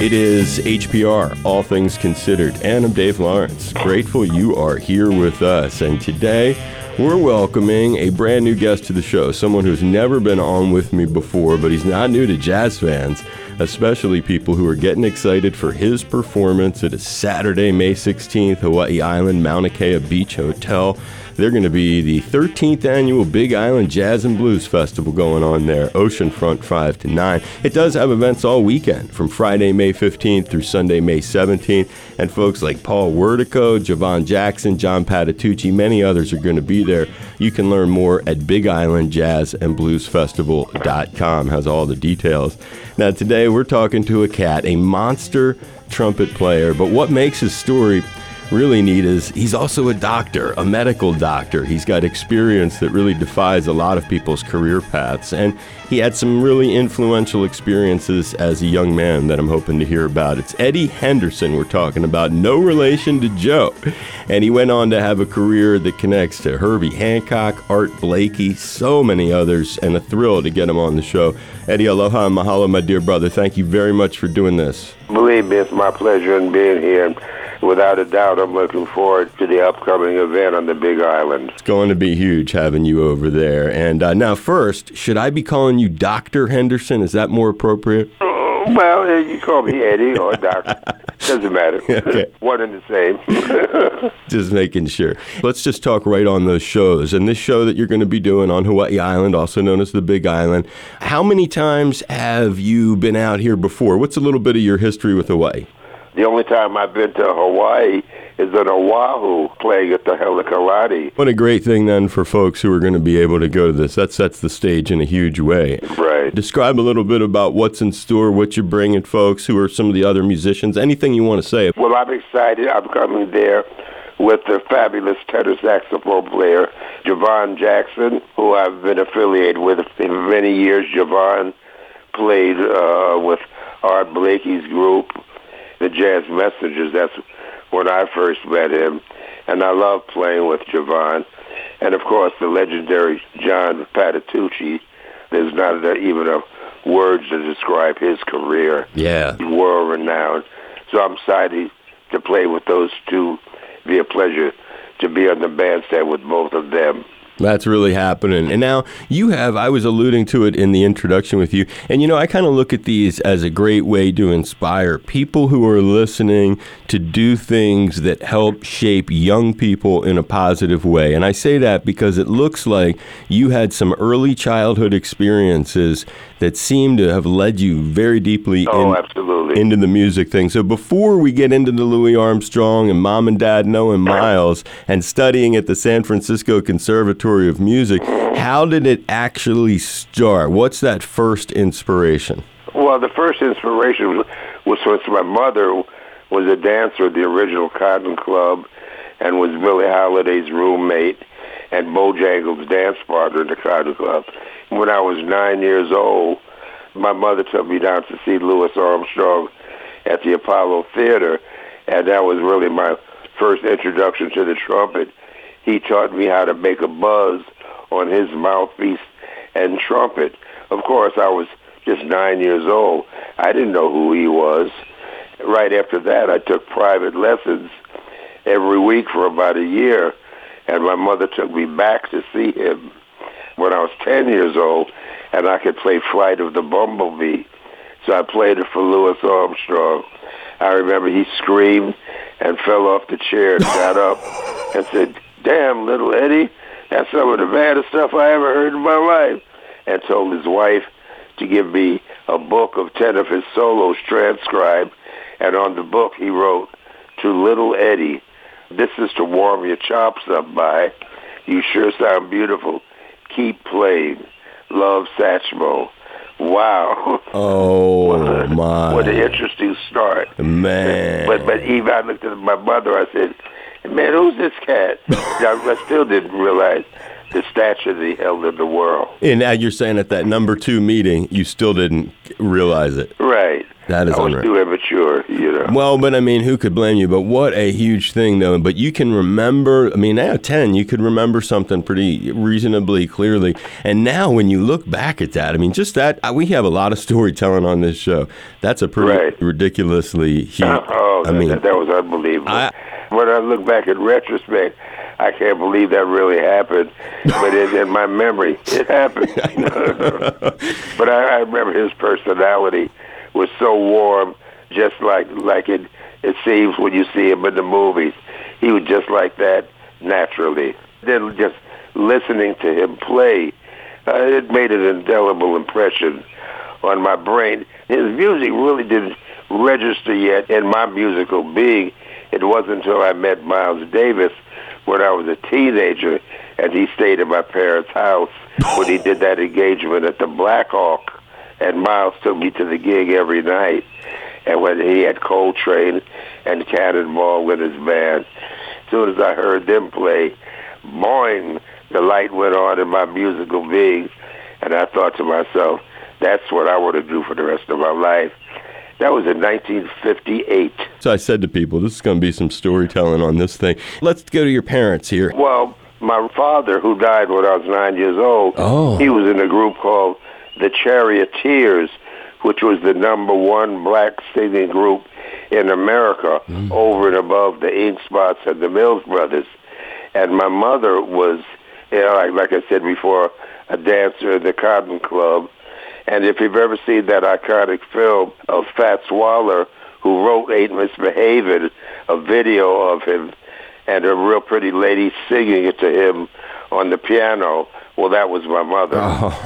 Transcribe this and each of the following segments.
It is HPR, All Things Considered, and I'm Dave Lawrence. Grateful you are here with us, and today we're welcoming a brand new guest to the show, someone who's never been on with me before, but he's not new to jazz fans, especially people who are getting excited for his performance at a Saturday, May 16th, Hawaii Island, Mauna Kea Beach Hotel. They're going to be the 13th annual Big Island Jazz and Blues Festival going on there, Oceanfront 5 to 9. It does have events all weekend, from Friday, May 15th through Sunday, May 17th. And folks like Paul Wertico, Javon Jackson, John Patitucci, many others are going to be there. You can learn more at BigIslandJazzandBluesFestival.com. Has all the details. Now, today we're talking to a cat, a monster trumpet player. But what makes his story really neat is he's also a doctor, a medical doctor. He's got experience that really defies a lot of people's career paths, and he had some really influential experiences as a young man that I'm hoping to hear about. It's Eddie Henderson we're talking about, no relation to Joe, and he went on to have a career that connects to Herbie Hancock, Art Blakey, so many others, and a thrill to get him on the show. Eddie, aloha and mahalo, my dear brother. Thank you very much for doing this. Believe me, it's my pleasure in being here. Without a doubt, I'm looking forward to the upcoming event on the Big Island. It's going to be huge having you over there. And now first, should I be calling you Dr. Henderson? Is that more appropriate? Well, you call me Eddie or Doctor. Doesn't matter. Okay. One and the same. Just making sure. Let's just talk right on those shows. And this show that you're going to be doing on Hawaii Island, also known as the Big Island, how many times have you been out here before? What's a little bit of your history with Hawaii? The only time I've been to Hawaii is on Oahu, playing at the Helikalani. What a great thing, then, for folks who are going to be able to go to this. That sets the stage in a huge way. Right. Describe a little bit about what's in store, what you're bringing folks, who are some of the other musicians, anything you want to say. Well, I'm excited. I'm coming there with the fabulous tenor saxophone player, Javon Jackson, who I've been affiliated with for many years. Javon played with Art Blakey's group, the Jazz Messengers. That's when I first met him, and I love playing with Javon. And of course, the legendary John Patitucci. There's not even a words to describe his career. Yeah, world renowned. So I'm excited to play with those two. Be a pleasure to be on the bandstand with both of them. That's really happening. And now you have, I was alluding to it in the introduction with you, and I kind of look at these as a great way to inspire people who are listening to do things that help shape young people in a positive way. And I say that because it looks like you had some early childhood experiences that seem to have led you very deeply into the music thing. So before we get into the Louis Armstrong and Mom and Dad knowing Miles and studying at the San Francisco Conservatory of Music, how did it actually start? What's that first inspiration? Well, the first inspiration was when my mother was a dancer at the original Cotton Club and was Billie Holiday's roommate and Bojangles' dance partner in the Cotton Club. When I was 9 years old, my mother took me down to see Louis Armstrong at the Apollo Theater, and that was really my first introduction to the trumpet. He taught me how to make a buzz on his mouthpiece and trumpet. Of course, I was just 9 years old. I didn't know who he was. Right after that, I took private lessons every week for about a year, and my mother took me back to see him when I was 10 years old, and I could play Flight of the Bumblebee. So I played it for Louis Armstrong. I remember he screamed and fell off the chair and got up and said, "Damn, little Eddie, that's some of the baddest stuff I ever heard in my life," and told his wife to give me a book of 10 of his solos transcribed. And on the book he wrote, "To little Eddie, this is to warm your chops up by. You sure sound beautiful. Keep playing. Love, Satchmo." Wow. Oh, my. What an interesting start. Man. But even I looked at my mother, I said, "Man, who's this cat?" I still didn't realize the stature that he held in the world. And now you're saying at that number 2 meeting, you still didn't realize it. Right. That is I was unreal. too immature, you know. Well, but I mean, who could blame you? But what a huge thing, though. But you can remember, I mean, at 10, you could remember something pretty reasonably clearly. And now when you look back at that, I mean, just that, we have a lot of storytelling on this show. That's a pretty ridiculously huge. That was unbelievable. When I look back in retrospect, I can't believe that really happened. But in my memory, it happened. But I remember his personality was so warm, just like it seems when you see him in the movies. He was just like that naturally. Then just listening to him play, it made an indelible impression on my brain. His music really didn't register yet in my musical being. It wasn't until I met Miles Davis when I was a teenager, and he stayed at my parents' house when he did that engagement at the Black Hawk. And Miles took me to the gig every night. And when he had Coltrane and Cannonball with his band, as soon as I heard them play, boing, the light went on in my musical being. And I thought to myself, that's what I want to do for the rest of my life. That was in 1958. So I said to people, this is going to be some storytelling on this thing. Let's go to your parents here. Well, my father, who died when I was 9 years old, he was in a group called the Charioteers, which was the number one black singing group in America, over and above the Ink Spots and the Mills Brothers. And my mother was, like I said before, a dancer in the Cotton Club. And if you've ever seen that iconic film of Fats Waller, who wrote Ain't Misbehavin', a video of him and a real pretty lady singing it to him on the piano, well, that was my mother.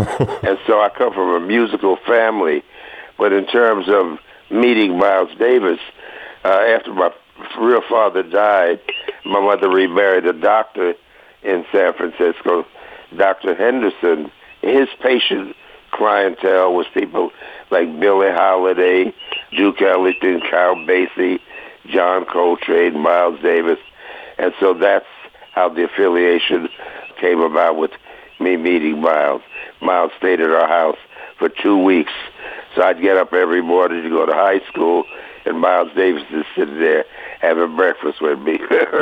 And so I come from a musical family. But in terms of meeting Miles Davis, after my real father died, my mother remarried a doctor in San Francisco, Dr. Henderson. His patient clientele was people like Billie Holiday, Duke Ellington, Count Basie, John Coltrane, Miles Davis. And so that's how the affiliation came about with me meeting Miles. Miles stayed at our house for 2 weeks. So I'd get up every morning to go to high school, and Miles Davis is sitting there having breakfast with me.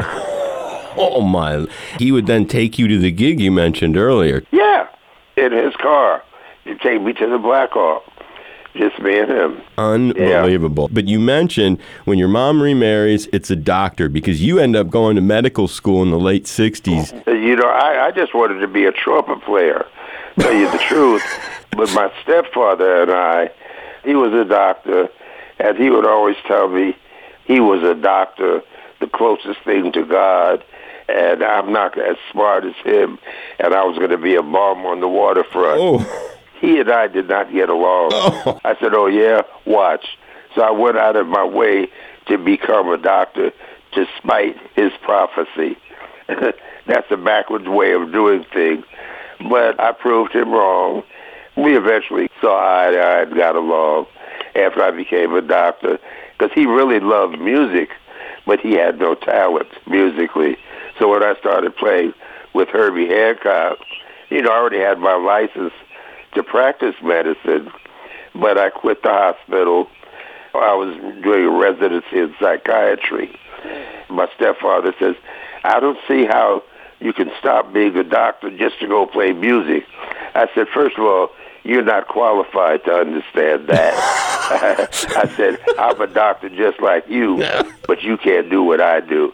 Oh, my. He would then take you to the gig you mentioned earlier. Yeah, in his car. He'd take me to the Black Hawk. Just me and him. Unbelievable. Yeah. But you mentioned when your mom remarries, it's a doctor, because you end up going to medical school in the late 60s. You know, I just wanted to be a trumpet player, tell you the truth. But my stepfather and he was a doctor, and he would always tell me he was a doctor, the closest thing to God, and I'm not as smart as him, and I was going to be a bum on the waterfront. Oh. He and I did not get along. Oh. I said, oh, yeah, watch. So I went out of my way to become a doctor to spite his prophecy. That's a backwards way of doing things. But I proved him wrong. We eventually saw eye to eye and got along after I became a doctor, because he really loved music, but he had no talent musically. So when I started playing with Herbie Hancock, I already had my license to practice medicine, but I quit the hospital. I was doing a residency in psychiatry. My stepfather says, I don't see how you can stop being a doctor just to go play music. I said, first of all, you're not qualified to understand that. I said, I'm a doctor just like you, but you can't do what I do.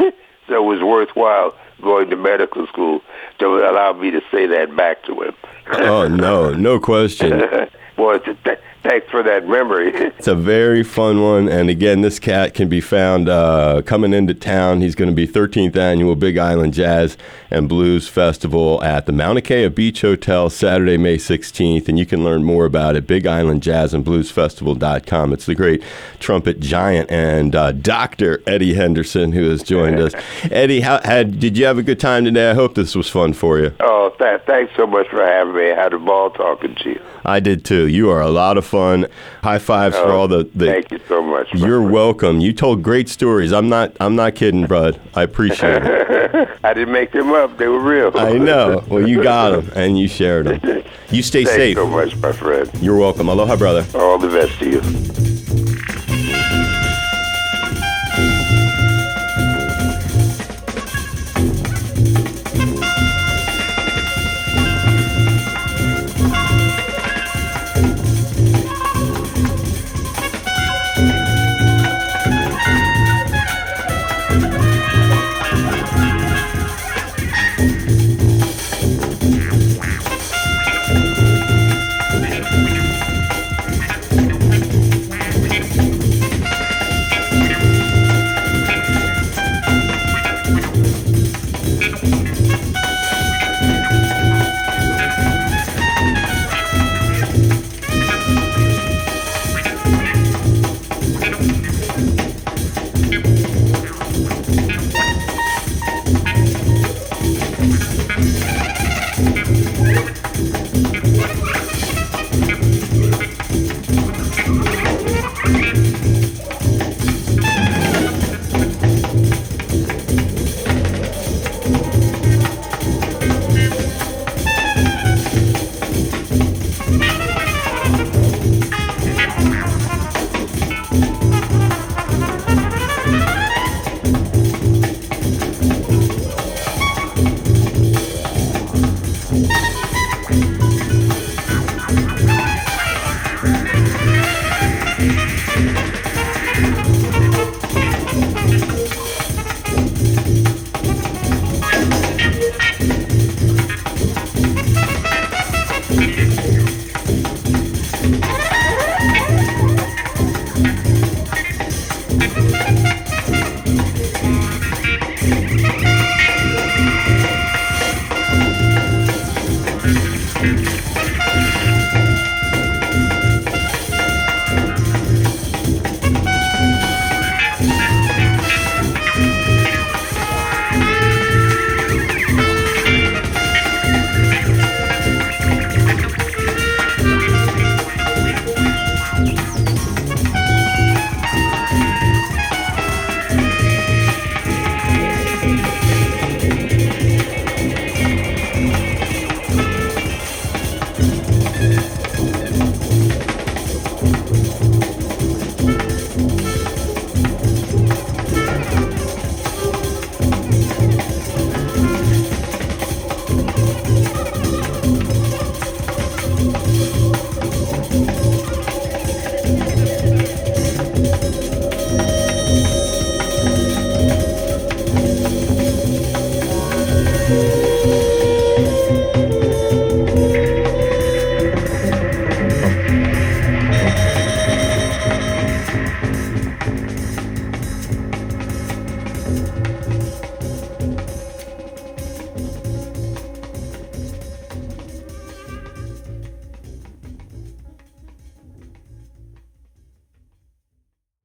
So it was worthwhile going to medical school to allow me to say that back to him. Oh, no question. Well, thanks for that memory. It's a very fun one. And again, this cat can be found coming into town. He's going to be 13th Annual Big Island Jazz and Blues Festival at the Mauna Kea Beach Hotel, Saturday, May 16th. And you can learn more about it, BigIslandJazzandBluesFestival.com. It's the great trumpet giant and Dr. Eddie Henderson who has joined us. Eddie, did you have a good time today? I hope this was fun for you. Oh, thanks so much for having me. I had a ball talking to you. I did too. You are a lot of fun. High fives for all the thank you so much. You're welcome. You told great stories. I'm not kidding, bud. I appreciate it. I didn't make them up. They were real. I know. Well, you got them and you shared them. You stay safe. Thanks so much, my friend. You're welcome. Aloha, brother. All the best to you.